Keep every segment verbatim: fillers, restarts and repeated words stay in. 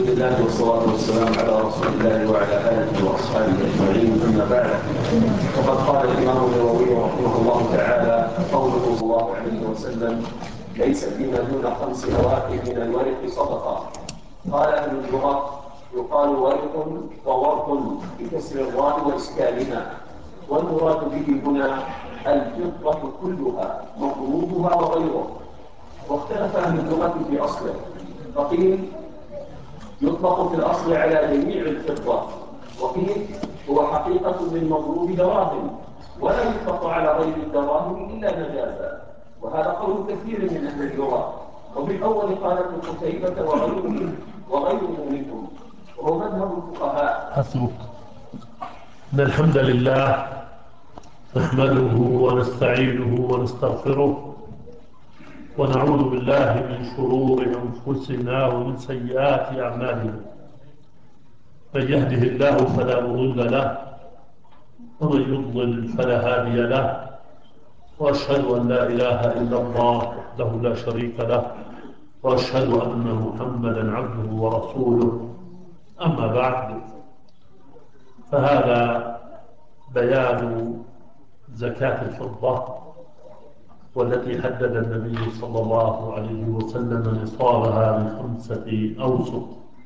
لله والصلاة والسلام على رسول الله وعلى آله وأصحابه أجمعين، أما بعد. وقد قال الإمام النووي رحمه الله تعالى قوله صلى الله عليه وسلم: ليس فيما دون خمس أواخر من الورق صدقة. قال أهل اللغة: يقال ورق وورق بكسر الراء وإسكانها، والمراد به هنا الفضة كلها مضروبها وغيره. واختلف أهل اللغة في أصله، فقيل يطلق في الأصل على جميع الفضة، وقيل هو حقيقة من مضروب دراهم، ولا يطلق على غير الدراهم إلا مجازا، وهذا قول كثير من أهل اللغة. وبالأول قال ابن قتيبة وغيره وغيره منهم، وهو مذهب الفقهاء. حسبك. إن الحمد لله نحمده ونستعينه ونستغفره ونعوذ بالله من شرور أنفسنا ومن سيئات أعمالنا. من يهده الله فلا مضل له ومن يضلل فلا هادي له، وأشهد أن لا إله إلا الله وحده لا شريك له، وأشهد أن محمدا عبده ورسوله. أما بعد، فهذا بيان زكاة الفضة، والتي حدد النبي صلى الله عليه وسلم نصابها بخمسة أوسق.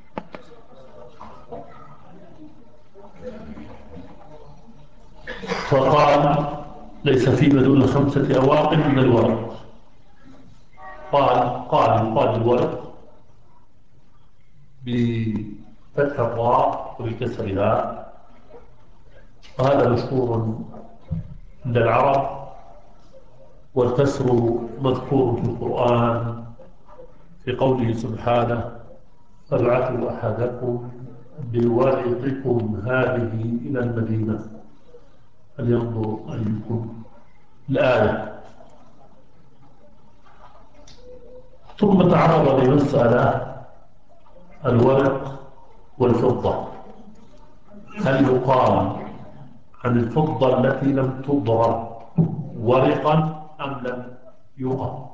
فقال: ليس فيما دون خمسة أواق من الورق. قال قال قال الورق بفتح الراء وبكسرها، وهذا مشهور عند العرب، والكسر مذكور في القرآن في قوله سبحانه: فابعثوا أحدكم بورقكم هذه إلى المدينة فلينظر أيكم. الآية. ثم تعرض لمسألة الورق والفضة. هل يقال عن الفضة التي لم تضرب ورقا أم لم يقال؟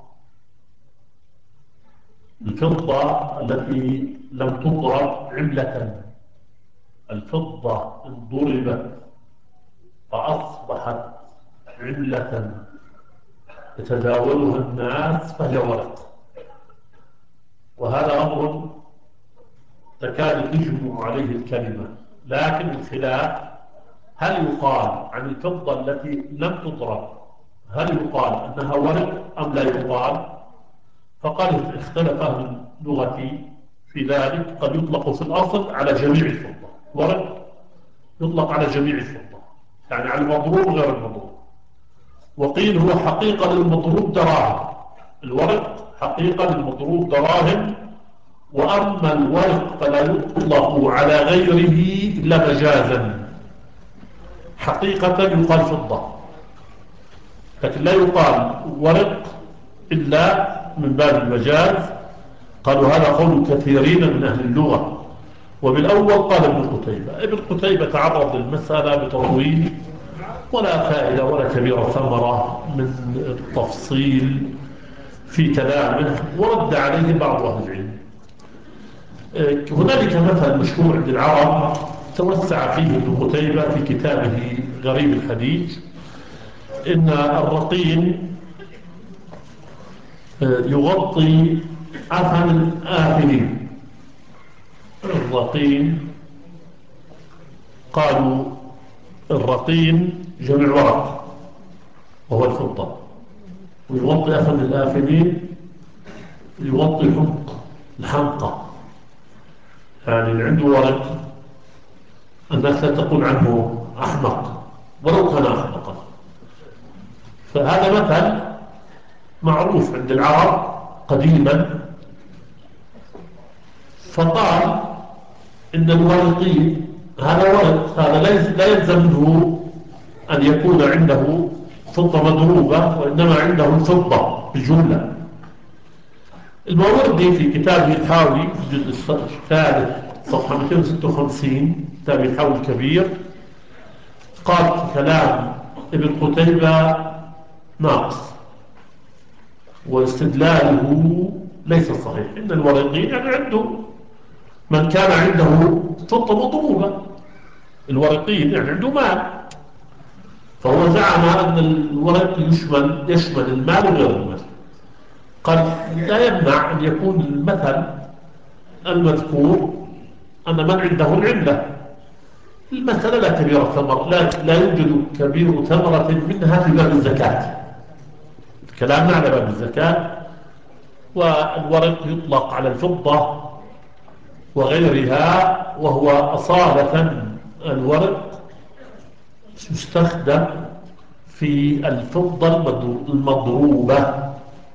الفضة التي لم تضرب عملة، الفضة إن ضربت فأصبحت عملة يتداولها الناس فهي ورق، وهذا أمر تكاد تجمع عليه الكلمة. لكن الخلاف: هل يقال عن الفضة التي لم تضرب، هل يقال أنها ورق أم لا يقال؟ فقال اختلف أهل اللغة في ذلك. قد يطلق في الأصل على جميع الفضة، ورق يطلق على جميع الفضة، يعني على المضروب غير المضروب. وقيل هو حقيقة للمضروب دراهم، الورق حقيقة للمضروب دراهم، وأما الورق فلا يطلق على غيره إلا مجازا، حقيقة يقال فضة، لكن لا يقال ورق إلا من باب المجاز. قالوا هذا قول كثيرين من أهل اللغة. وبالأول قال ابن قتيبة. ابن قتيبة تعرض للمسألة بتطويل، ولا فائدة ولا كبيرة ثمرة من التفصيل في كلامه، ورد عليه بعض أهل العلم. هنالك مثل مشهور عند العرب توسع فيه ابن قتيبة في كتابه غريب الحديث، إن الرقين يغطي أثن الآثنين. الرقين، قالوا الرقين جمع ورق وهو الفضة، ويغطي أثن الآثنين، يغطي حمق الحمقى، يعني اللي عنده ورق الناس لا تقول عنه أحمق ولو كان أحمقا. فهذا مثل معروف عند العرب قديما. فقال إن الورقين، هذا ورق، هذا لا يلزم منه أن يكون عنده فضة مضروبة، وإنما عنده الفضة بالجملة. الماوردي في كتابه الحاوي في الجزء الثالث صفحة مئتين وستة وخمسين، كتاب الحاوي الكبير، قال كلام ابن قتيبة ناقص، واستدلاله ليس صحيح. إن الورقين يعني عنده من كان عنده فضة مضروبة، الورقيين يعني عنده مال، فهو زعم أن الورق يشمل يشمل المال وغير المال. قد لا يمنع أن يكون المثل المذكور أن من عنده العملة، المسألة لا كبير ثمر، لا, لا يوجد كبير ثمرة منها في باب الزكاة، كلامنا على باب الزكاة. والورق يطلق على الفضة وغيرها، وهو أصالة الورق يستخدم في الفضة المضروبة،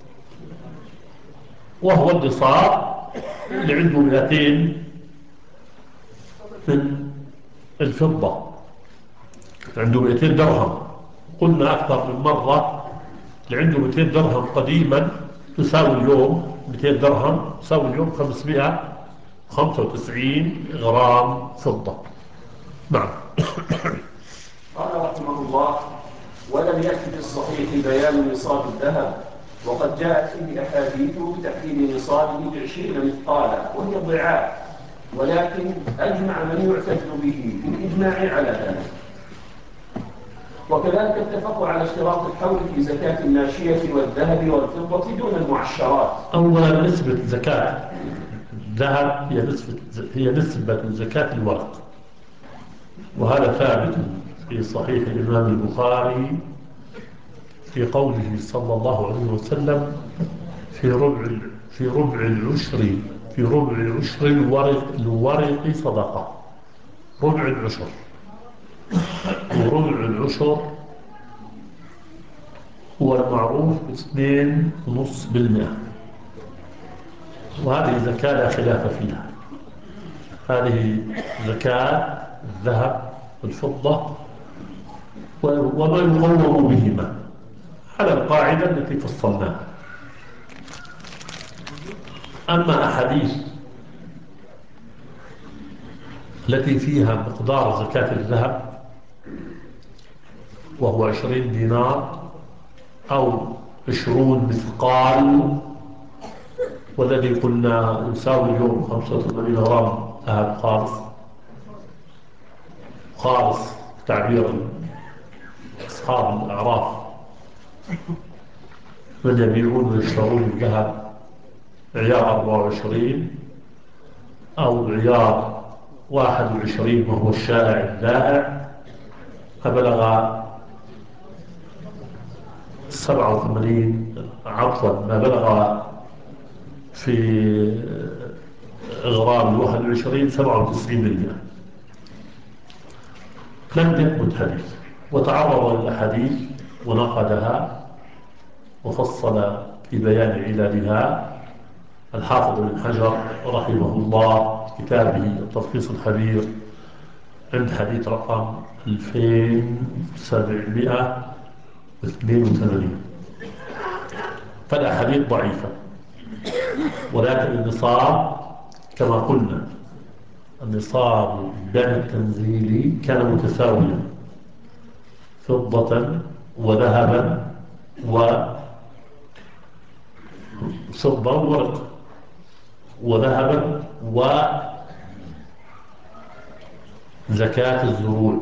وهو النصاب اللي عنده مئتين من الفضة، عنده مئتين درهم. قلنا أكثر من مرة اللي عنده مئتين درهم قديما تساوي اليوم مئتين درهم تساوي اليوم خمسمائة وخمسة وتسعين غرام فضة. نعم. قال رحمه الله: ولم يأتي في الصحيح بيان نصاب الذهب، وقد جاءت فيه أحاديث بتحديد نصابه بعشرين مثقالا وهي الضعاف، ولكن أجمع من يعتد به بالإجماع على ذلك. وكذلك اتفقوا على اشتراط الحول في زكاة الماشية والذهب والفضة دون المعشرات. أولا نسبة زكاة الذهب هي نسبة هي نسبة زكاة الورق، وهذا ثابت في صحيح الإمام البخاري في قوله صلى الله عليه وسلم: في ربع في ربع العشر في ربع العشر الورق الورق صدقة. ربع العشر، وربع العشر هو المعروف اثنين ونص بالمئة، وهذه زكاة لا خلاف فيها. هذه زكاة الذهب والفضة وما يقوم بهما على القاعدة التي فصلناها. أما أحاديث التي فيها مقدار زكاة الذهب وهو عشرين دينار أو عشرون مثقال، والذي قلنا يساوي اليوم خمسة وثمانين غرام ذهب خالص خالص تعبير أصحاب الأعراف من يبيعون ويشترون الذهب عيار أربعة وعشرين أو عيار واحد وعشرين وهو الشائع الدائع، فبلغ سبعة وثمانين عفوا ما بلغ في غرام واحد وعشرين سبعة وتسعين بالمئة. لم يثبت حديث، وتعرض للأحاديث ونقدها وفصل في بيان علالها الحافظ بن حجر رحمه الله في كتابه التلخيص الحبير عند حديث رقم ألفين وسبعمائة واثنين وثمانين. فالأحاديث ضعيفة، ولكن النصاب كما قلنا النصاب الدم التنزيلي كان متساويا فضة وذهبا وفضة وورق وذهبا وزكاة الزروع،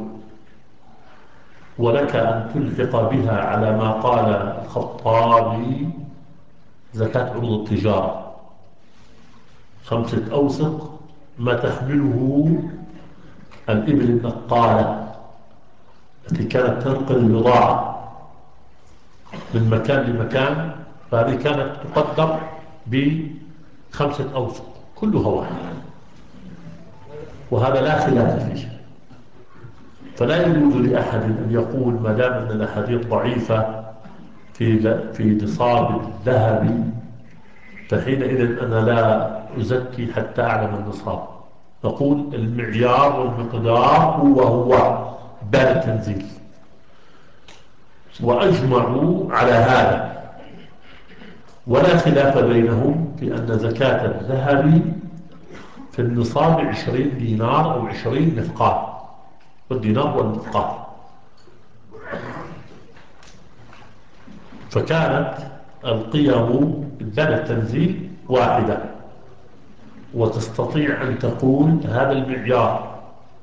ولك أن تلحق بها على ما قال الخطابي زكاة عروض التجارة خمسة أوسق ما تحمله الإبل النقالة التي كانت تنقل البضاعة من مكان لمكان، فهذه كانت تقدر بخمسة أوسق كلها واحدة، وهذا لا خلاف فيه. فلا يجوز لأحد أن يقول ما دام أن الأحاديث ضعيفة في في نصاب الذهب فحينئذ أنا لا أزكي حتى أعلم النصاب. نقول المعيار والمقدار هو هو باب التنزيل، وأجمعوا على هذا، ولا خلاف بينهم في أن زكاة الذهب في النصاب عشرين دينار أو عشرين مثقال، والدينار والمثقال. فكانت القيم باب التنزيل واحدة، وتستطيع أن تقول هذا المعيار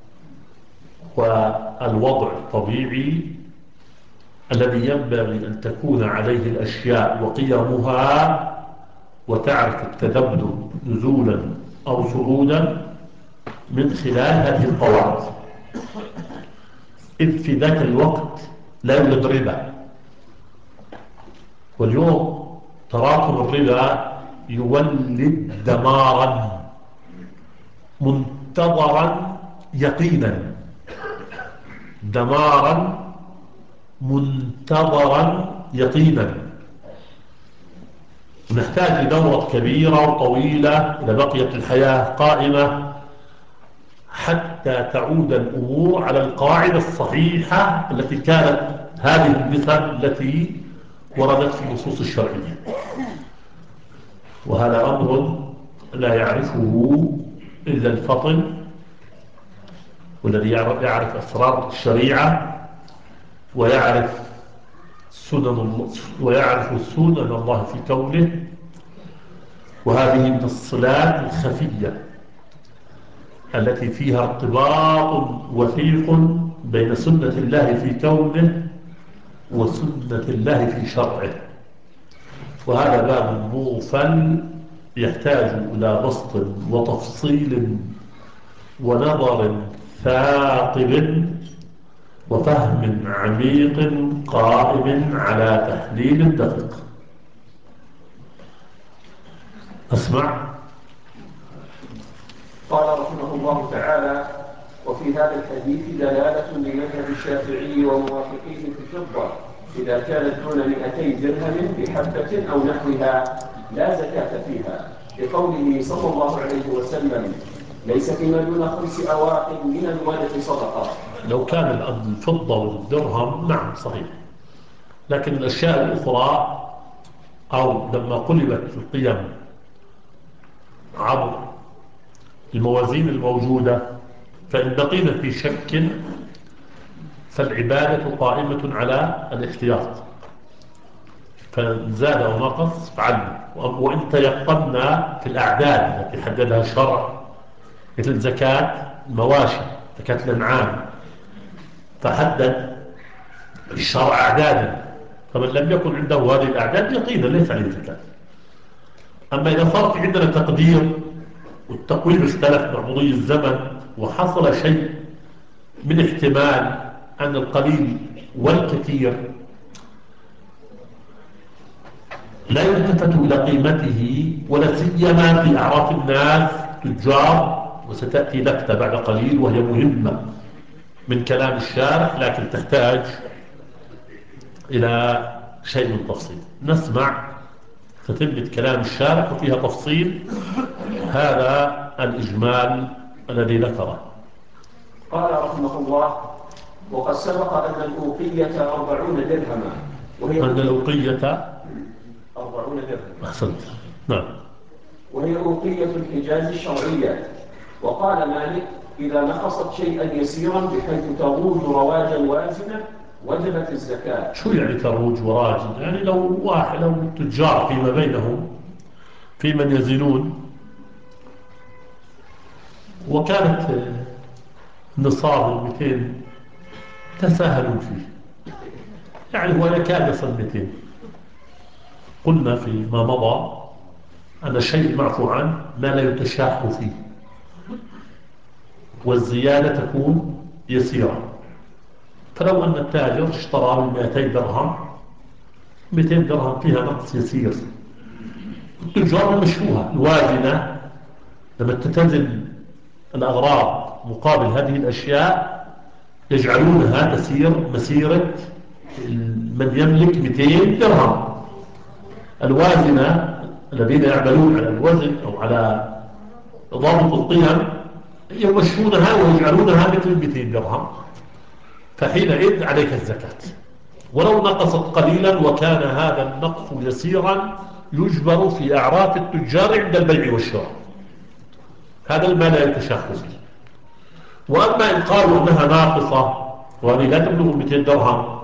والوضع الطبيعي الذي ينبغي أن تكون عليه الأشياء وقيمها، وتعرف التذبذب نزولا أو صعودا من خلال هذه القواعد، إذ في ذاك الوقت لا يوجد ربا. واليوم تراكم الربا يولد دمارا منتظرا يقينا، دمارا منتظرا يقينا. نحتاج لدورة كبيرة وطويلة إذا بقيت الحياة قائمة حتى تعود الأمور على القاعدة الصحيحة التي كانت هذه النسب التي وردت في النصوص الشرعية. وهذا أمر لا يعرفه إلا الفطن، والذي يعرف أسرار الشريعة ويعرف سنن الله ويعرف سنن الله في كونه. وهذه من الصلات الخفية التي فيها ارتباط وثيق بين سنة الله في كونه وسنة الله في شرعه. وهذا باب موفل يحتاج إلى بسط وتفصيل ونظر ثاقب وفهم عميق قائم على تحليل دقيق. أسمع. قال رحمه الله تعالى: وفي هذا الحديث دلالة لمذهب الشافعي وموافقيه في الفضة إذا كانت دون مئتي درهم بحبة أو نحوها لا زكاة فيها، لقوله صلى الله عليه وسلم: ليس فيما دون خمس أواق من الورق صدقة. لو كان الفضة والدرهم نعم صحيح، لكن الأشياء الأخرى أو لما قلبت القيم عبر الموازين الموجودة، فإن بقينا في شك فالعبادة قائمة على الاحتياط، فإن زاد أو نقص فعلنا. وإن تيقنا في الأعداد التي حددها الشرع مثل زكاة المواشي، زكاة الأنعام، فحدد الشرع أعدادا، فمن لم يكن عنده هذه الأعداد يقينا ليس عليه زكاة. أما إذا صار في عندنا تقدير والتقويم اختلف مع مضي الزمن وحصل شيء من احتمال أن القليل والكثير لا يلتفت إلى قيمته، ولا سيما في أعراف الناس تجار، وستأتي لفتة بعد قليل وهي مهمة من كلام الشارح لكن تحتاج إلى شيء من تفصيل. نسمع تتمة كلام الشارح وفيها تفصيل هذا الإجمال الذي ذكره. قال رحمه الله: وقد سبق أن الأوقية أربعون درهما، وهي أن الأوقية أربعون درهما. أحسنت. نعم. وهي أوقية الحجاز الشرعية. وقال مالك: إذا نقصت شيئا يسيرا بحيث تروج رواجا وازنا وجبت الزكاة. شو يعني تروج وراجل؟ يعني لو واحد لو تجار فيما بينهم في من يزنون وكانت نصاب مئتين تساهلوا فيه، يعني هو يكاد يصل مئتين. قلنا فيما مضى أن الشيء المعفو عنه ما لا يتشاح فيه، والزيادة تكون يسيرة. فلو أن التاجر اشترى ب مئتين درهم، مئتين درهم فيها نقص يسير، التجار مشروها الوازنة لما تتزن الأغراض مقابل هذه الأشياء يجعلونها تسير مسيرة من يملك مئتين درهم. الوازنة الذين يعملون على الوزن أو على ضابط القيم يمشونها ويجعلونها مثل مئتين درهم، فحينئذ عليك الزكاة. ولو نقصت قليلا وكان هذا النقص يسيرا يجبر في أعراف التجار عند البيع والشراء، هذا المال لا يتشاح فيه. وأما إن قالوا أنها ناقصة وهذه لا تبلغ مئتين درهم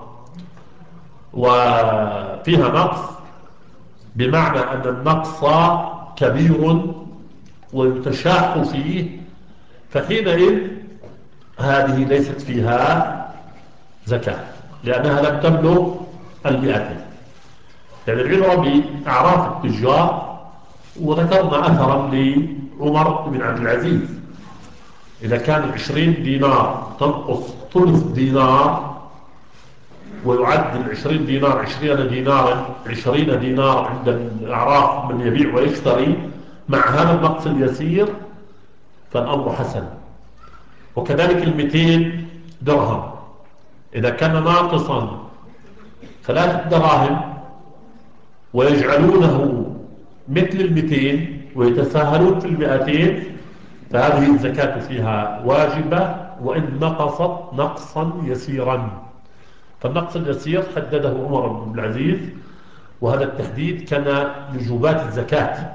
وفيها نقص، بمعنى أن النقص كبير ويتشاق فيه، فحينئذ هذه ليست فيها زكاة لأنها لم تبلغ المئتين. يعني العبرة بأعراف التجار. وذكرنا أثرا لعمر بن عبد العزيز: إذا كان عشرين دينار تنقص ثلث دينار، ويعد العشرين دينار عشرين دينارا عشرين دينار عند الأعراف من يبيع ويشتري مع هذا النقص اليسير، فالأمر حسن. وكذلك المئتين درهم إذا كان ناقصا ثلاثة دراهم ويجعلونه مثل المئتين ويتساهلون في المئتين، فهذه الزكاة فيها واجبة وإن نقصت نقصا يسيرا. فالنقص اليسير حدده عمر بن العزيز، وهذا التحديد كان لجوبات الزكاة،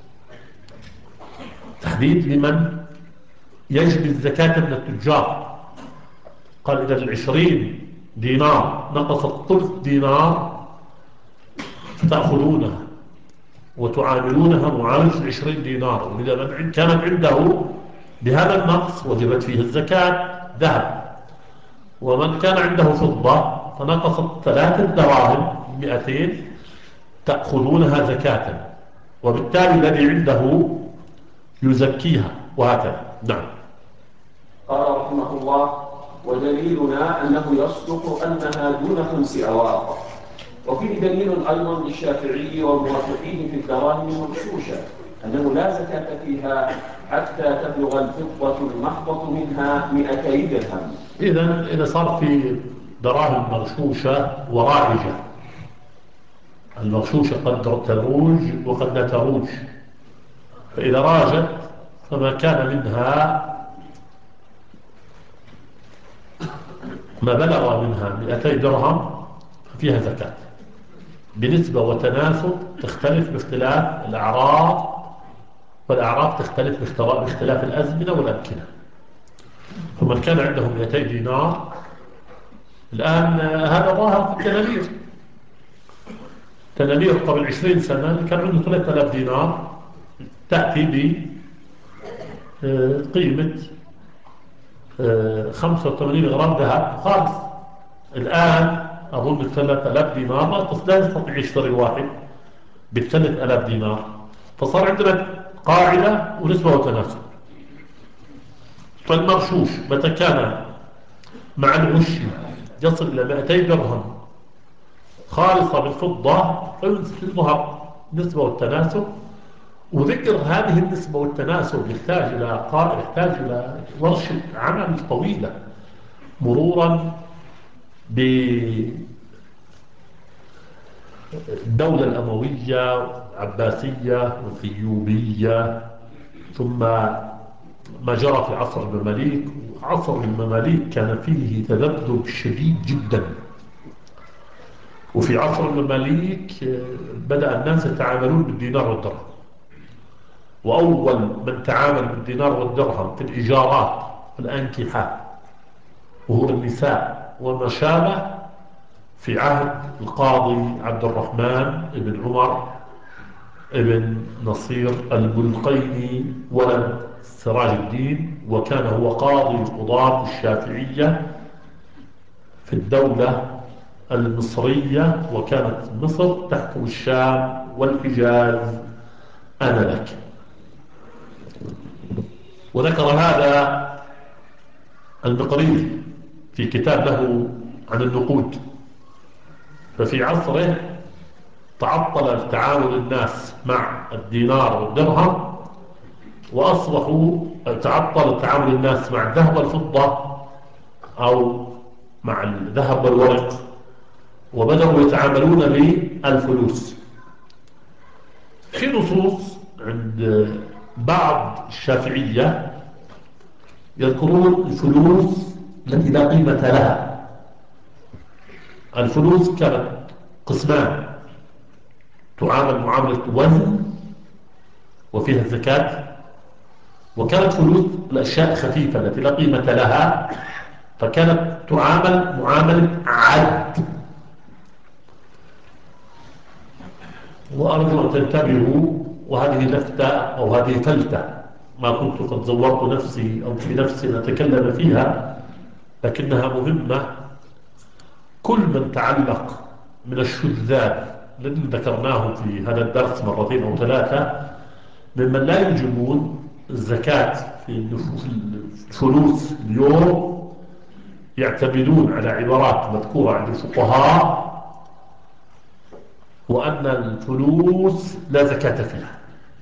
تحديد لمن يجب الزكاة من التجار. قال إذا العشرين دينار نقصت ثلث دينار فتأخذونها وتعاملونها معاملة العشرين دينار. وإذا من كانت عنده بهذا النقص وجبت فيه الزكاة ذهب. ومن كان عنده فضة فنقصت ثلاثة دراهم مئتين تأخذونها زكاة، وبالتالي الذي عنده يزكيها، وهكذا. نعم. قال رحمه الله: ودليلنا أنه يصدق أنها دون خمس أواق. وفيه دليل أيضا للشافعي والموافقين في الدراهم المغشوشة أنه لا زكاة فيها حتى تبلغ الفضة المحضة منها مئتي درهم. إذا إذا صار في دراهم مغشوشة وراعجة، المغشوشة قد تروج وقد لا تروج، فإذا راجت فما كان منها ما بلغ منها مئتي درهم فيها زكاة بنسبة وتناسب تختلف باختلاف الأعراف، والأعراف تختلف باختلاف الأزمنة والأمكنة. فمن كان عنده مئتي دينار الآن، هذا ظاهر في التنانير. تنانير قبل عشرين سنة كان عنده ثلاثة آلاف دينار تأتي بقيمة خمسة وثمانين غرام ذهب خالص. الآن أظن ثلاثة آلاف دينار لا يستطيع يشتري واحد بثلاث آلاف دينار. فصار عندنا قاعدة ونسبة وتناسب. فالمغشوش متى كان مع الغش يصل إلى مئتي درهم خالصة بالفضة فيظهر نسبة والتناسب. وذكر هذه النسبة والتناسب يحتاج إلى قائل، يحتاج إلى ورشة عمل طويلة، مرورا بالدولة الأموية العباسية والثيوبية، ثم ما جرى في عصر المماليك. عصر المماليك كان فيه تذبذب شديد جدا. وفي عصر المماليك بدأ الناس يتعاملون بالدينار والدرهم، وأول من تعامل بالدينار والدرهم في الإيجارات والأنكحة وهو النساء وما شابه في عهد القاضي عبد الرحمن بن عمر ابن نصير البلقيني ولد سراج الدين، وكان هو قاضي قضاة الشافعية في الدولة المصرية، وكانت مصر تحكم الشام والحجاز آنذاك. وذكر هذا المقريزي في كتاب له عن النقود. ففي عصره تعطل تعامل الناس مع الدينار والدرهم، وأصبحوا تعطل تعامل الناس مع الذهب والفضة أو مع الذهب والورق، وبدأوا يتعاملون بالفلوس. في نصوص عند بعض الشافعية يذكرون الفلوس التي لا قيمة لها. الفلوس كانت قسمان: تعامل معاملة وزن وفيها الزكاة، وكانت فلوس الأشياء الخفيفة التي لا قيمة لها فكانت تعامل معاملة عد. وأرجو أن تنتبهوا، وهذه لفتة أو هذه فلتة ما كنت قد زورت نفسي أو في نفسي أتكلم فيها، لكنها مهمة. كل من تعلق من الشذاذ الذي ذكرناه في هذا الدرس مرتين أو ثلاثة، ممن لا يجبون الزكاة في الفلوس اليوم، يعتمدون على عبارات مذكورة عند الفقهاء وأن الفلوس لا زكاة فيها.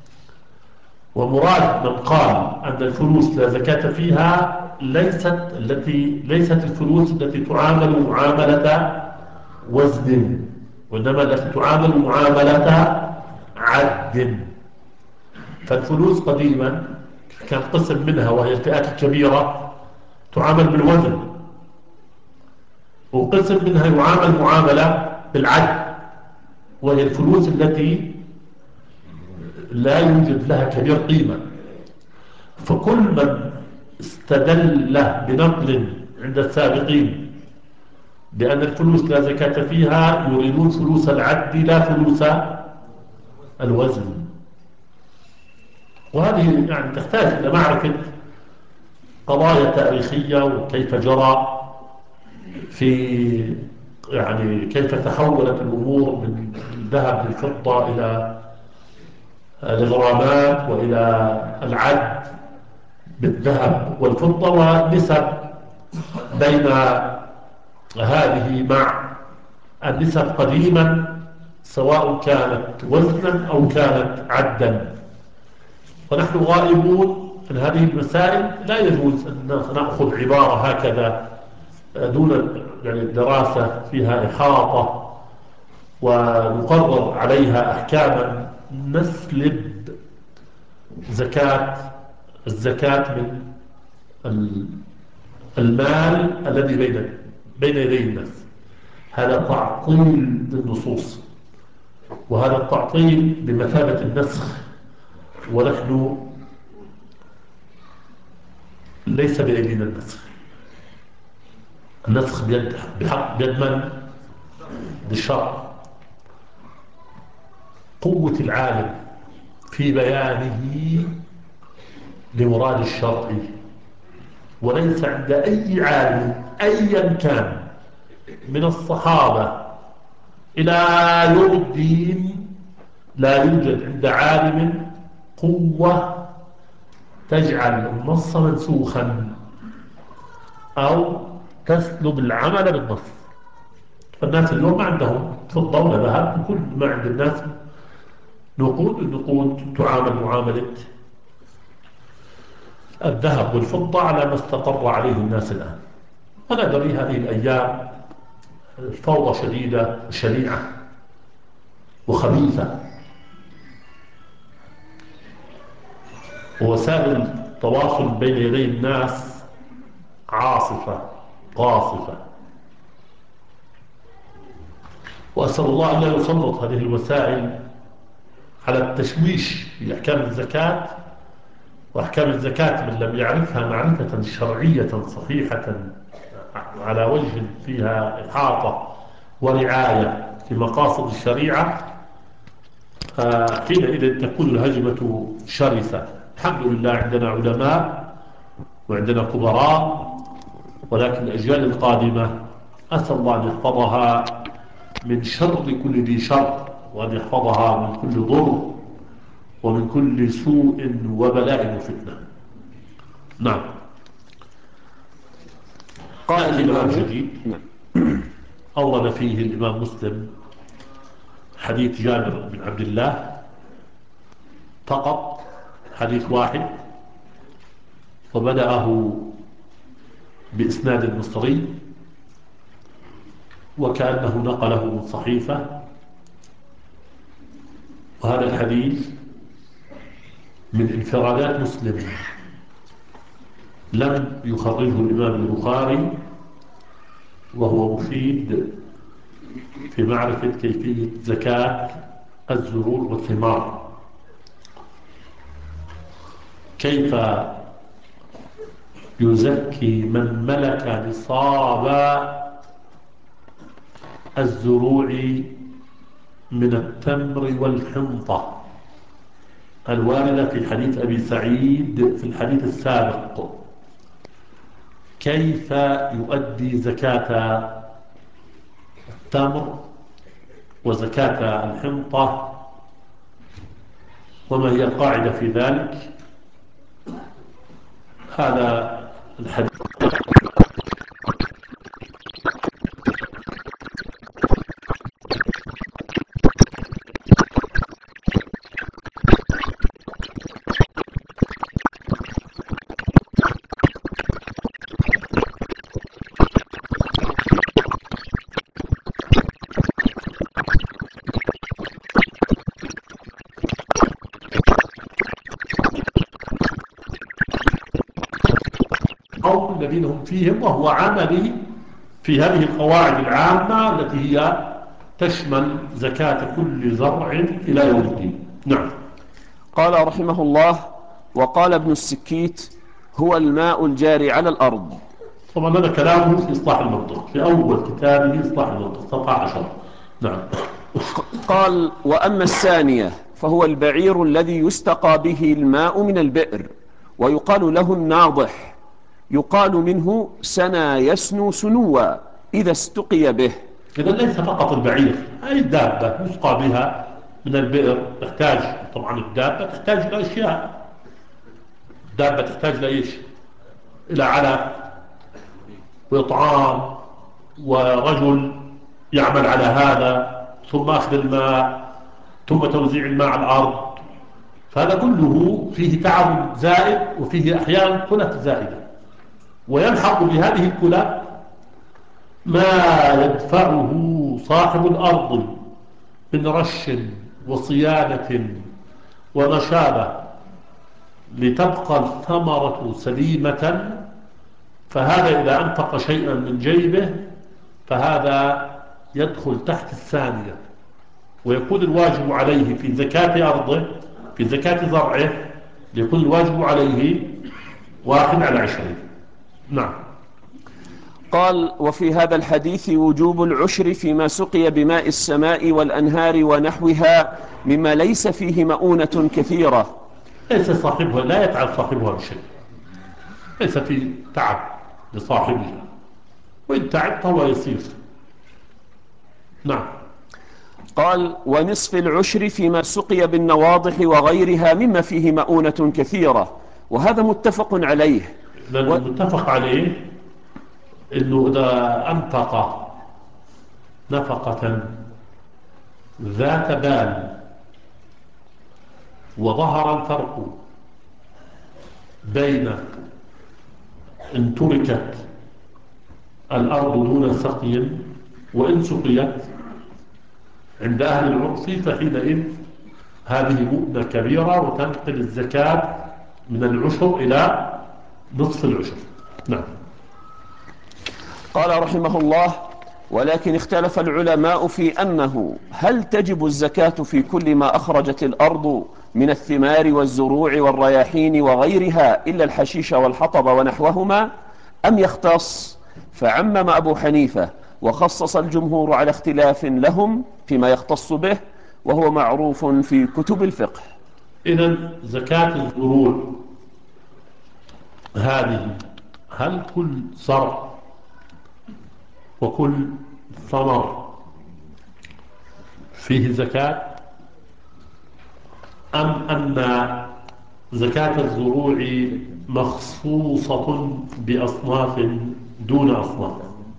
ومراد من قال أن الفلوس لا زكاة فيها ليست التي ليست الفلوس التي تعامل معاملة وزن، وإنما التي تعامل معاملة عد. فالفلوس قديما كان قسم منها، وهي الفئات الكبيرة، تعامل بالوزن، وقسم منها يعامل معاملة بالعد، وهي الفلوس التي لا يوجد لها كبير قيمة. فكل من استدل بنقل عند السابقين بأن الفلوس لا زكاة فيها يريدون فلوس العد لا فلوس الوزن. وهذه يعني تحتاج إلى معرفة قضايا تاريخية، وكيف جرى في يعني كيف تحولت الأمور من الذهب للفضة إلى الغرامات وإلى العد بالذهب والفضة، ونسب بين هذه مع النسب قديما سواء كانت وزنا أو كانت عدا. ونحن غائبون من هذه المسائل. لا يجوز أن نأخذ عبارة هكذا دون يعني دراسة فيها إحاطة ونقرر عليها أحكاما نسلب زكاة الزكاة من المال الذي بين بين يدي الناس. هذا تعطيل للنصوص، وهذا التعطيل بمثابة النسخ، ونحن ليس بأيدينا النسخ. النسخ بيد بحق بيد من؟ بالشرع. قوة العالم في بيانه لمراد الشرع، وليس عند أي عالم أيا كان من الصحابة إلى يوم الدين، لا يوجد عند عالم قوة تجعل النص منسوخا أو تسلب العمل بالنص. فالناس اليوم ما عندهم فضة ولا ذهب، كل ما عند الناس نقود. النقود تعامل معاملة الذهب والفضة على ما استقر عليه الناس الآن. أنا أدري هذه الأيام الفوضى شديدة شنيعة وخبيثة، ووسائل التواصل بين يدي الناس عاصفة قاصفة. وأسأل الله أن لا يسلط هذه الوسائل على التشويش في أحكام الزكاة. وأحكام الزكاة من لم يعرفها معرفة شرعية صحيحة على وجه فيها إحاطة ورعاية في مقاصد الشريعة، حينئذ تكون الهجمة شرسة. الحمد لله عندنا علماء وعندنا كبراء، ولكن الأجيال القادمة أسأل الله أن يحفظها من شر كل ذي شر، وأن يحفظها من كل ضر ومن كل سوء وبلاء وفتنة. نعم. قال الإمام الجديد أورد فيه الإمام مسلم حديث جابر بن عبد الله فقط، حديث واحد، وبدأه بإسناد المصري وكأنه نقله من صحيفة. وهذا الحديث من انفرادات مسلم، لم يخرجه الإمام البخاري، وهو مفيد في معرفة كيفية زكاة الزروع والثمار. كيف يزكي من ملك نصاب الزروع من التمر والحنطة، الواردة في حديث أبي سعيد في الحديث السابق كيف يؤدي زكاة التمر وزكاة الحنطة وما هي القاعدة في ذلك؟ هذا الحديث. القوم الذين هم فيهم، وهو عملي في هذه القواعد العامة التي هي تشمل زكاة كل زرع إلى يوم الدين. نعم. قال رحمه الله: وقال ابن السكيت: هو الماء الجاري على الأرض. طبعا هذا كلامه في إصلاح المنطق في أول كتابه إصلاح المنطق صفحة عشر. نعم. قال: وأما الثانية فهو البعير الذي يستقى به الماء من البئر، ويقال له الناضح، يقال منه سنى يسنو سنوا إذا استقي به. إذا ليس فقط البعير، أي دابة يسقى بها من البئر تحتاج، طبعا الدابة تحتاج لأشياء. الدابة تحتاج لإيش؟ إلى علف وإطعام ورجل يعمل على هذا، ثم أخذ الماء، ثم توزيع الماء على الأرض. فهذا كله فيه تعب زائد، وفيه أحيانا كلة زائدة، ويلحق بهذه الكلة ما يدفعه صاحب الأرض من رش وصيانة ونشابة لتبقى الثمرة سليمة. فهذا إذا أنفق شيئا من جيبه فهذا يدخل تحت الثانية، ويكون الواجب عليه في زكاة أرضه في زكاة زرعه يكون الواجب عليه واحد على عشرين. نعم. قال: وفي هذا الحديث وجوب العشر فيما سقي بماء السماء والأنهار ونحوها مما ليس فيه مؤونة كثيرة. ليس صاحبها لا يتعب صاحبها بشيء، ليس في تعب لصاحبها، وإن تعب فهو يصير. نعم. قال: ونصف العشر فيما سقي بالنواضح وغيرها مما فيه مؤونة كثيرة، وهذا متفق عليه. لأن و... المتفق عليه إنه إذا أنفق نفقة ذات بال وظهر الفرق بين إن تركت الأرض دون سقي وإن سقيت عند أهل العرف، فحينئذ هذه مؤنة كبيرة وتنقل الزكاة من العشر إلى نصف العشر. نعم. قال رحمه الله: ولكن اختلف العلماء في أنه هل تجب الزكاة في كل ما أخرجت الأرض من الثمار والزروع والرياحين وغيرها إلا الحشيش والحطب ونحوهما، أم يختص؟ فعمم أبو حنيفة، وخصص الجمهور على اختلاف لهم فيما يختص به، وهو معروف في كتب الفقه. إذن زكاة الزروع هذه هل كل زرع وكل ثمر فيه زكاة، أم أن زكاة الزروع مخصوصة بأصناف دون أصناف؟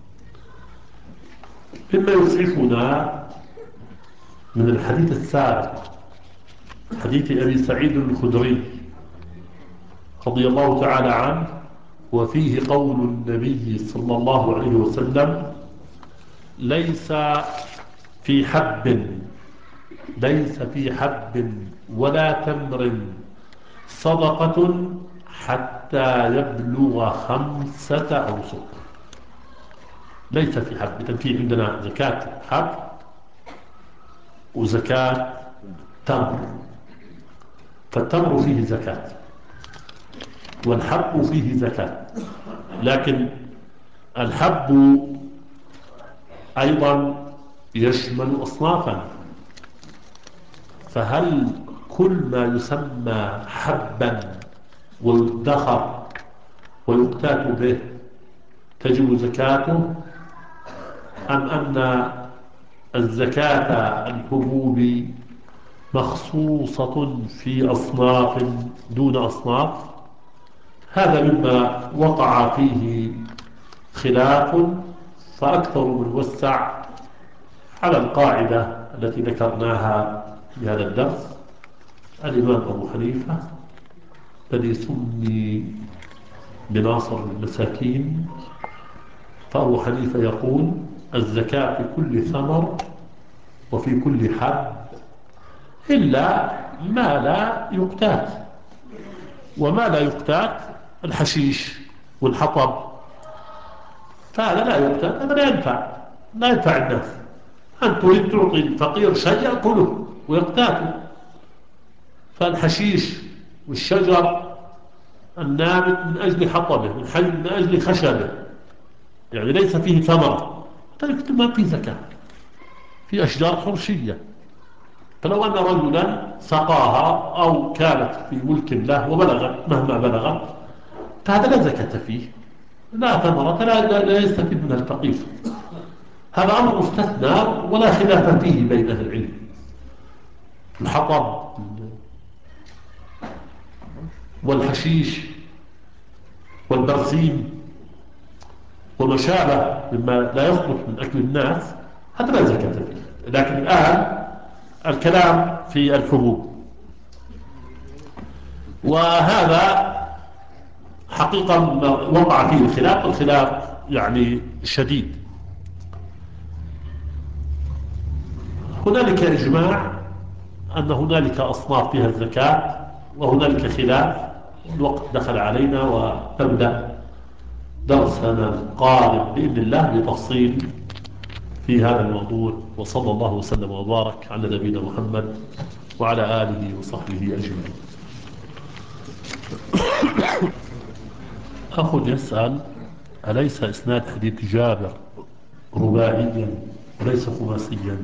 مما يسعفنا من الحديث السابق حديث أبي سعيد الخدري رضي الله تعالى عنه، وفيه قول النبي صلى الله عليه وسلم: ليس في حب ليس في حب ولا تمر صدقة حتى يبلغ خمسة أوسق. ليس في حب، في عندنا زكاة حب وزكاة تمر، فالتمر فيه زكاة والحب فيه زكاة، لكن الحب أيضا يشمل أصنافا، فهل كل ما يسمى حبا ويدخر ويقتات به تجب زكاته، أم أن الزكاة الحبوب مخصوصة في أصناف دون أصناف؟ هذا مما وقع فيه خلاف، فأكثر من وسع على القاعدة التي ذكرناها في هذا الدرس. الإمام أبو حنيفة الذي سمي بناصر المساكين، فأبو حنيفة يقول الزكاة في كل ثمر وفي كل حب إلا ما لا يقتات، وما لا يقتات الحشيش والحطب، فهذا لا يقتات، هذا لا ينفع، لا ينفع الناس. أن تريد تعطي الفقير شيء يأكله ويقتاته. فالحشيش والشجر النابت من أجل حطبه، من أجل خشبه، يعني ليس فيه ثمرة، طيب ما فيه زكاة. في أشجار حرشية، فلو أن رجلا سقاها أو كانت في ملك له وبلغت مهما بلغت، فهذا لا زكاة فيه، لا ثمرة، لا, لا, لا يستفيد منها الفقير. هذا أمر مستثنى ولا خلاف فيه بين أهل العلم. الحطب والحشيش والبرسيم وما شابه مما لا يصلح من أكل الناس، هذا لا زكاة فيه. لكن الآن الكلام في الحبوب، وهذا حقيقة وقع فيه الخلاف، الخلاف يعني شديد. هنالك إجماع أن هنالك أصناف فيها الزكاة، وهنالك خلاف. الوقت دخل علينا، ونبدأ درسنا القادم بإذن الله بتفصيل في هذا الموضوع. وصلى الله وسلم وبارك على نبينا محمد وعلى آله وصحبه أجمعين. أخ يسأل: أليس إسناد حديث جابر رباعيا وليس خماسيا؟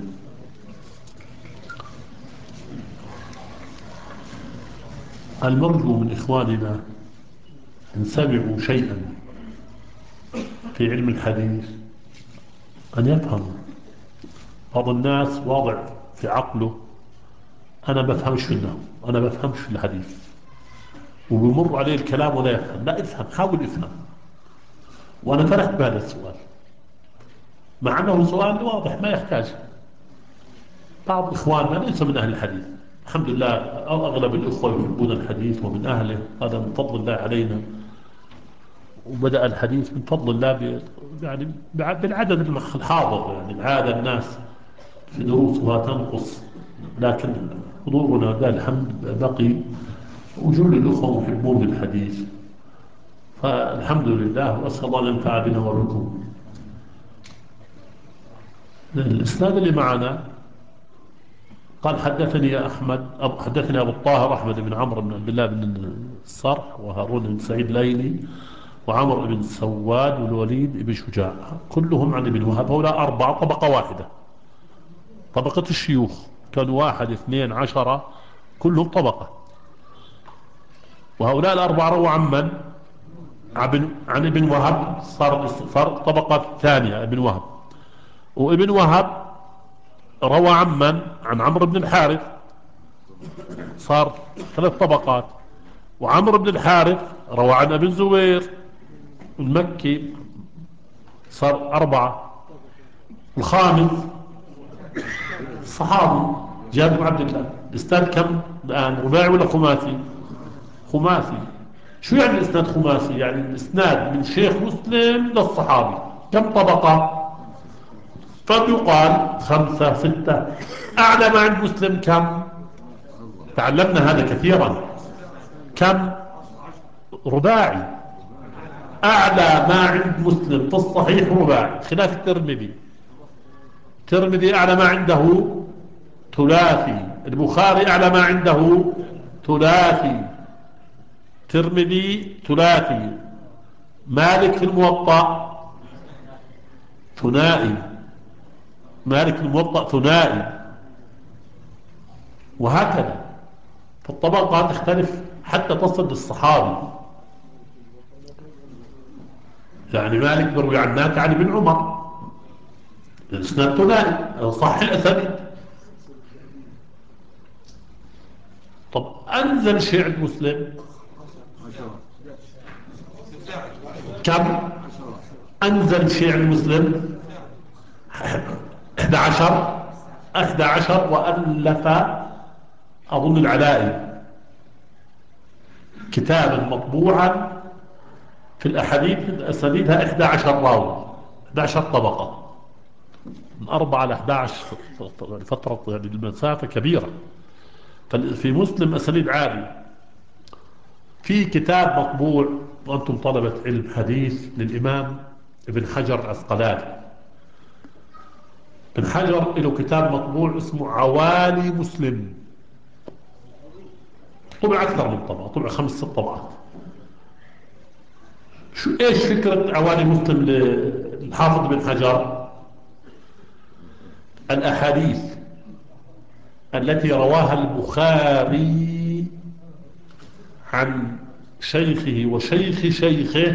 المرجو من إخواننا إن سمعوا شيئا في علم الحديث أن يفهموا. بعض الناس واضع في عقله أنا بفهمش في النحو، أنا بفهمش في الحديث، وبمر عليه الكلام ولا يفهم. لا، افهم، حاول افهم. وأنا فرحت بهذا السؤال، مع أنه سؤال واضح ما يحتاج. بعض إخواننا ليس من أهل الحديث، الحمد لله أغلب الإخوة يحبون الحديث ومن أهله، هذا من فضل الله علينا. وبدأ الحديث من فضل الله ب... يعني بالعدد الحاضر، يعني العادة الناس في دروسها تنقص، لكن حضورنا لله الحمد بقي، وجل الأخوة محبون للحديث، فالحمد لله، وأسأل الله أن ينفع بنا وبكم. الإسناد اللي معنا قال: حدثني أحمد أبو حدثني أبو الطاهر أحمد بن عمرو بن عبد الله بن الصرح وهارون بن سعيد ليلي وعمر بن سواد والوليد بن شجاع، كلهم عن ابن وهب. هؤلاء أربعة طبقة واحدة، طبقة الشيوخ، كانوا واحد اثنين عشرة، كلهم طبقة. وهؤلاء الأربعة رووا عن من؟ عن ابن وهب، صار صار طبقة ثانية ابن وهب. وابن وهب روى عن من؟ عن عمرو بن الحارث، صار ثلاث طبقات. وعمرو بن الحارث روى عن ابن زبير المكي، صار أربعة. الخامس الصحابي جابر بن عبد الله. الإسناد كم الآن؟ رباعي ولا خماسي؟ خماسي. شو يعني الإسناد خماسي؟ يعني الإسناد من شيخ مسلم للصحابي. كم طبقة؟ فبيقال خمسة ستة. أعلى ما عند مسلم كم؟ تعلمنا هذا كثيرا. كم؟ رباعي. أعلى ما عند مسلم في الصحيح رباعي، خلاف الترمذي. الترمذي أعلى ما عنده ثلاثي، البخاري أعلى ما عنده ثلاثي، ترمذي ثلاثي، مالك في الموطأ ثنائي، مالك في الموطأ ثنائي، وهكذا. فالطبقة تختلف حتى تصل للصحابي. يعني مالك بروي عن نافع عن ابن عمر، الإسناد ثنائي صح الأسانيد. طب أنزل شيء عند مسلم كم؟ أنزل شيء عند مسلم أحد عشر أحد عشر وألف أظن العلائي كتابا مطبوعا في الأحاديث أسانيدها إحدى عشر راوي، إحدى عشر طبقة، من أربعة ل إحدى عشر، فترة يعني المسافة كبيرة. في مسلم أسانيد عالية. في كتاب مطبوع وأنتم طلبة علم حديث للإمام ابن حجر العسقلاني. ابن حجر له كتاب مطبوع اسمه عوالي مسلم، طبع أكثر من طبعة، طبع خمس ست طبعات. شو إيش فكرة عوالي مسلم للحافظ ابن حجر؟ الأحاديث التي رواها البخاري عن شيخه وشيخ شيخه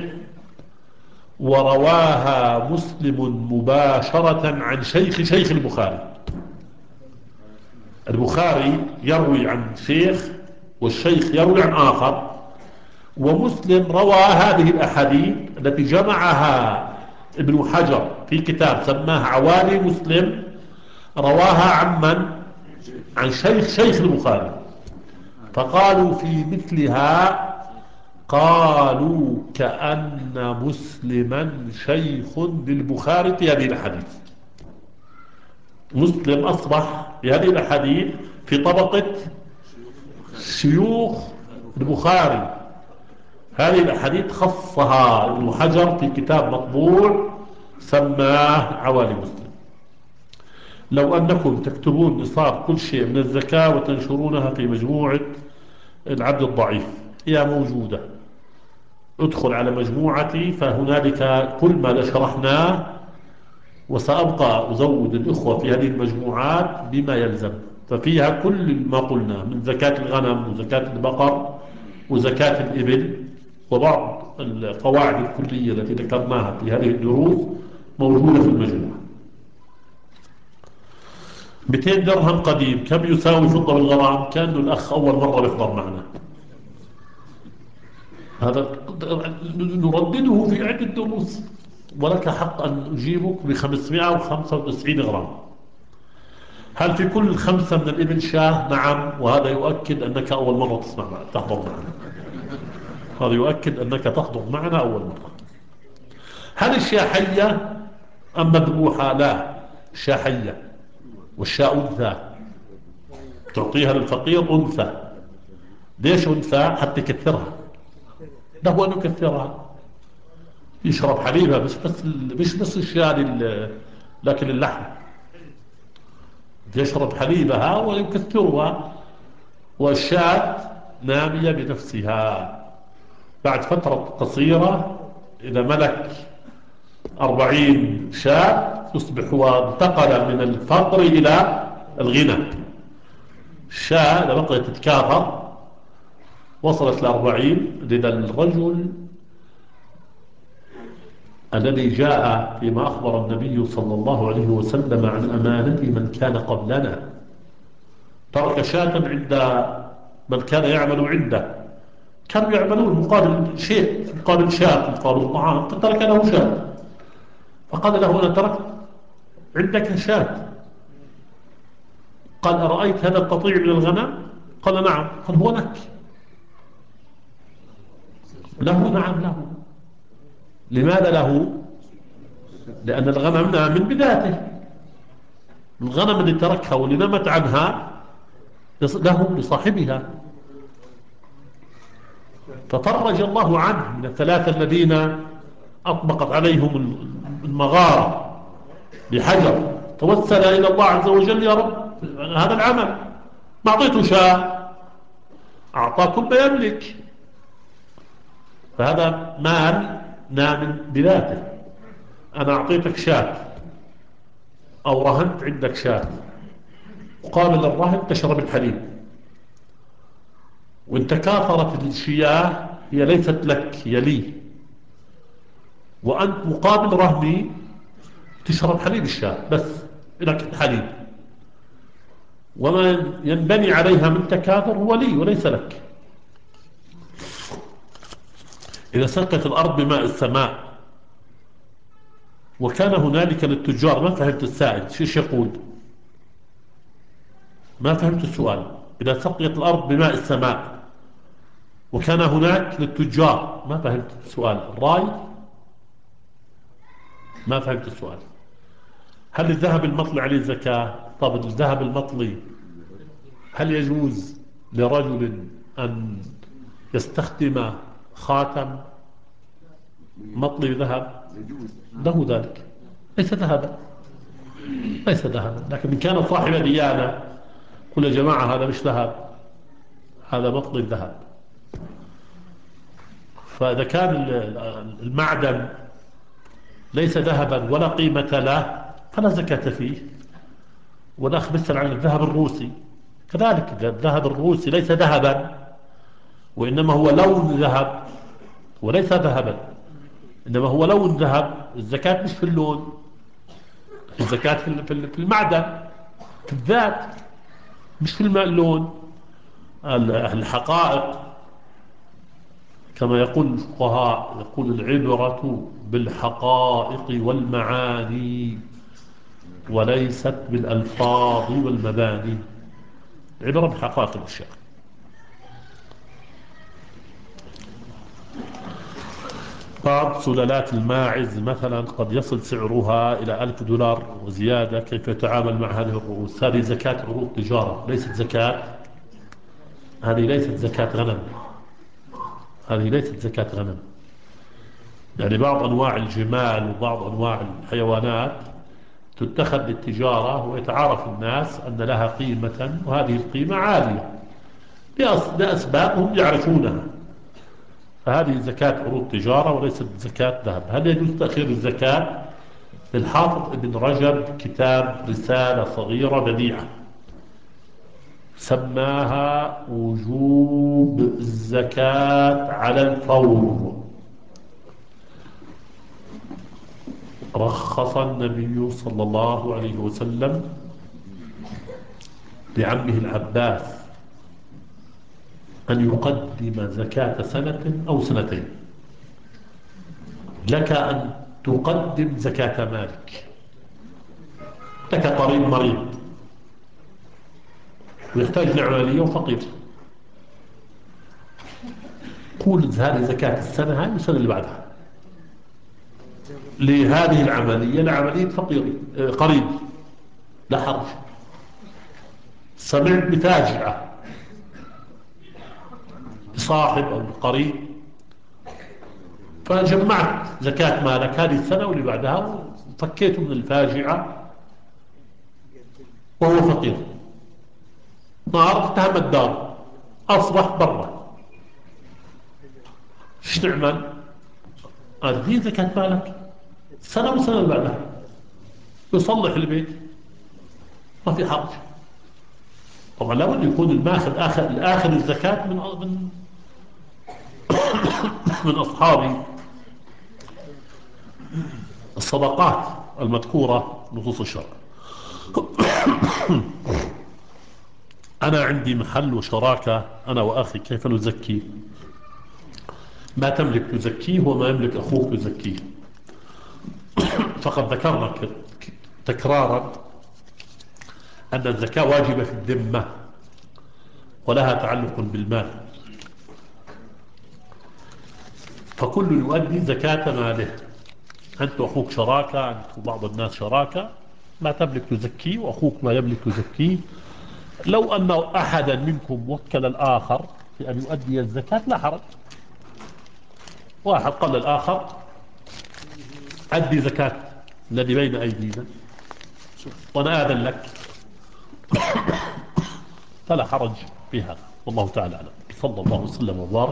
ورواها مسلم مباشرة عن شيخ شيخ البخاري. البخاري يروي عن شيخ والشيخ يروي عن آخر، ومسلم روى هذه الأحاديث التي جمعها ابن حجر في كتاب سماه عوالي مسلم، رواها عن من؟ عن شيخ شيخ البخاري. فقالوا في مثلها، قالوا كأن مسلما شيخ للبخاري في هذه الأحاديث. مسلم أصبح في هذه الأحاديث في طبقة شيوخ البخاري. هذه الأحاديث خصها ابن حجر في كتاب مطبوع سماه عوالي مسلم. لو أنكم تكتبون نصاب كل شيء من الزكاة وتنشرونها في مجموعة العبد الضعيف هي موجودة، ادخل على مجموعتي فهنالك كل ما نشرحناه، وسأبقى أزود الإخوة في هذه المجموعات بما يلزم. ففيها كل ما قلنا من زكاة الغنم وزكاة البقر وزكاة الإبل وبعض القواعد الكلية التي ذكرناها في هذه الدروس موجودة في المجموعة. مئتين درهم قديم كم يساوي فضة بالغرام؟ كأنه الأخ أول مرة بيحضر معنا. هذا نردده في عدة دروس، ولك حق أن أجيبك ب خمسمائة وخمسة وتسعين غرام. هل في كل خمسة من الإبل شاه؟ نعم، وهذا يؤكد أنك أول مرة تسمع معنا تحضر معنا. هذا يؤكد أنك تحضر معنا أول مرة. هل الشاة حية أم مذبوحة؟ لا، الشاة حية، والشاة أنثى، تعطيها للفقير أنثى. ليش أنثى؟ حتى يكثرها، ده هو أنه يكثرها، يشرب حليبها، مش بس مش بس الشاة لكن اللحم، يشرب حليبها ويكثرها. والشاة نامية بنفسها، بعد فترة قصيرة إذا ملك أربعين شاة يصبح وانتقل من الفقر إلى الغنى. الشاة إذا بقيت تتكاثر وصلت لأربعين، لذا الرجل الذي جاء فيما أخبر النبي صلى الله عليه وسلم عن أمانة من كان قبلنا، ترك شاة عند من كان يعمل عنده، كانوا يعملون مقابل شيء، مقابل شاة، مقابل طعام، فترك له شاة، فقال له أنا تركت عندك شاة. قال أرأيت هذا القطيع من الغنم؟ قال نعم. قال هو لك؟ له؟ نعم له. لماذا له؟ لأن الغنم نام بذاته، الغنم اللي تركها واللي نمت عنها له لصاحبها. ففرج الله عنه من الثلاثة الذين أطبقت عليهم المغارة بحجر، توسل إلى الله عز وجل، يا رب هذا العمل ما أعطيته شاء، أعطى كل ما يملك، فهذا مال نام بذاته. أنا أعطيتك شاة أو رهنت عندك شاة، مقابل الرهن تشرب الحليب، وإن تكاثرت الشياه هي ليست لك، هي لي، وأنت مقابل رهني تشرب حليب الشاه بس، لك حليب، وما ينبني عليها من تكاثر هو لي وليس لك. إذا سقت الأرض بماء السماء وكان هنالك للتجار، ما فهمت السائل شيش يقول، ما فهمت السؤال. إذا سقيت الأرض بماء السماء وكان هناك للتجار، ما فهمت السؤال. الراي ما فهمت السؤال. هل الذهب المطلي عليه زكاة؟ طب الذهب المطلي هل يجوز لرجل أن يستخدم خاتم مطلي ذهب؟ له ذلك، ليس ذهبا، ليس ذهبا، لكن إن كان صاحب ديانة قل يا جماعة هذا مش ذهب، هذا مطلي الذهب. فإذا كان المعدن ليس ذهبا ولا قيمة له فلا زكاة فيه. والأخ بيسأل عن الذهب الروسي، كذلك الذهب الروسي ليس ذهبا، وإنما هو لون ذهب وليس ذهبا، إنما هو لون ذهب. الزكاة مش في اللون، الزكاة في المعدن، في الذات، مش في اللون. الحقائق كما يقول الفقهاء، يقول العبرة بالحقائق والمعاني وليست بالألفاظ والمباني. العبرة بحقائق الأشياء. بعض سلالات الماعز مثلا قد يصل سعرها إلى ألف دولار وزيادة، كيف يتعامل مع هذه الرؤوس؟ هذه زكاة عروض تجارة، ليست زكاة، هذه ليست زكاة غنم، هذه ليست زكاة غنم. يعني بعض أنواع الجمال وبعض أنواع الحيوانات تتخذ للتجارة ويتعارف الناس أن لها قيمة، وهذه القيمة عالية لأسباب هم يعرفونها، فهذه زكاة عروض تجارة وليست زكاة ذهب. هل يجوز تأخير الزكاة؟ للحافظ ابن رجب كتاب رسالة صغيرة بديعة سماها وجوب الزكاة على الفور. رخص النبي صلى الله عليه وسلم لعمه العباس أن يقدم زكاة سنة أو سنتين. لك أن تقدم زكاة مالك، لك طبيب مريض ويحتاج لعملية وفقير، قول هذه زكاة السنة هذه والسنة اللي بعدها لهذه العملية، لعملية فقير قريب، لا حرج. سمعت بفاجعة بصاحب أو قريب فجمعت زكاة مالك هذه السنة واللي بعدها وفكيته من الفاجعة وهو فقير، نار اتهم الدار أصبح برا، ايش نعمل؟ أدي زكاة مالك سنة وسنة اللي بعدها يصلح البيت ما في حرج. طبعا لابد يكون الماخذ آخر الآخر الزكاة من من من أصحاب الصدقات المذكورة نصوص الشرع. أنا عندي محل وشراكة أنا وأخي، كيف نزكي؟ ما تملك تزكيه وما يملك أخوك تزكيه. فقد ذكرنا تكرارا أن الزكاة واجبة في الذمة ولها تعلق بالمال، فكل يؤدي زكاة ماله. أنت وأخوك شراكة، أنت وبعض الناس شراكة، ما تملك تزكيه وأخوك ما يملك تزكيه. لو أن أحدا منكم وكل الآخر في أن يؤدي الزكاة لا حرج. واحد قال للآخر أدي زكاة الذي بين أيدينا وأنا آذن لك، فلا حرج في هذا، والله تعالى أعلم. صلى الله وسلم وبارك